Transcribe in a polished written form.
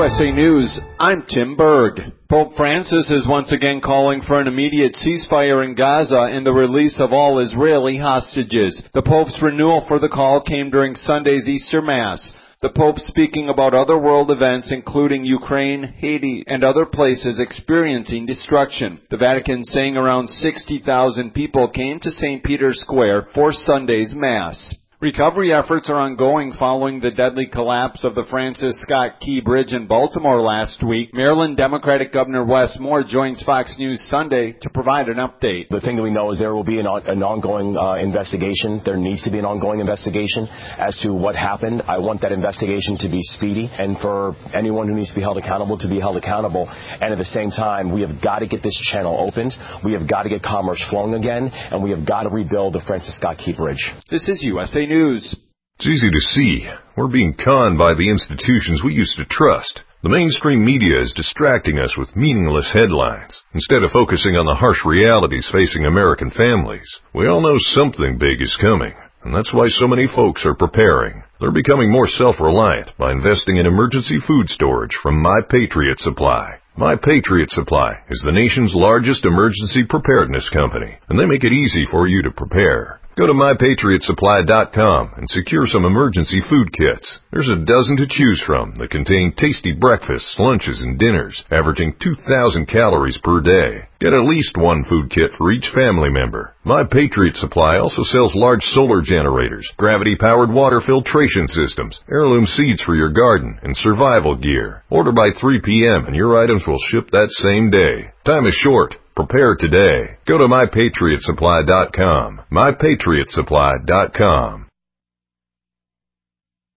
USA News, I'm Tim Berg. Pope Francis is once again calling for an immediate ceasefire in Gaza and the release of all Israeli hostages. The Pope's renewal for the call came during Sunday's Easter Mass. The Pope speaking about other world events including Ukraine, Haiti, and other places experiencing destruction. The Vatican saying around 60,000 people came to St. Peter's Square for Sunday's Mass. Recovery efforts are ongoing following the deadly collapse of the Francis Scott Key Bridge in Baltimore last week. Maryland Democratic Governor Wes Moore joins Fox News Sunday to provide an update. The thing that we know is there will be an ongoing investigation. There needs to be an ongoing investigation as to what happened. I want that investigation to be speedy and for anyone who needs to be held accountable to be held accountable. And at the same time, we have got to get this channel opened. We have got to get commerce flowing again. And we have got to rebuild the Francis Scott Key Bridge. This is USA News. It's easy to see. We're being conned by the institutions we used to trust. The mainstream media is distracting us with meaningless headlines, instead of focusing on the harsh realities facing American families. We all know something big is coming, and that's why so many folks are preparing. They're becoming more self-reliant by investing in emergency food storage from My Patriot Supply. My Patriot Supply is the nation's largest emergency preparedness company, and they make it easy for you to prepare. Go to MyPatriotSupply.com and secure some emergency food kits. There's a dozen to choose from that contain tasty breakfasts, lunches, and dinners, averaging 2,000 calories per day. Get at least one food kit for each family member. My Patriot Supply also sells large solar generators, gravity-powered water filtration systems, heirloom seeds for your garden, and survival gear. Order by 3 p.m. and your items will ship that same day. Time is short. Prepare today. Go to MyPatriotSupply.com. MyPatriotSupply.com.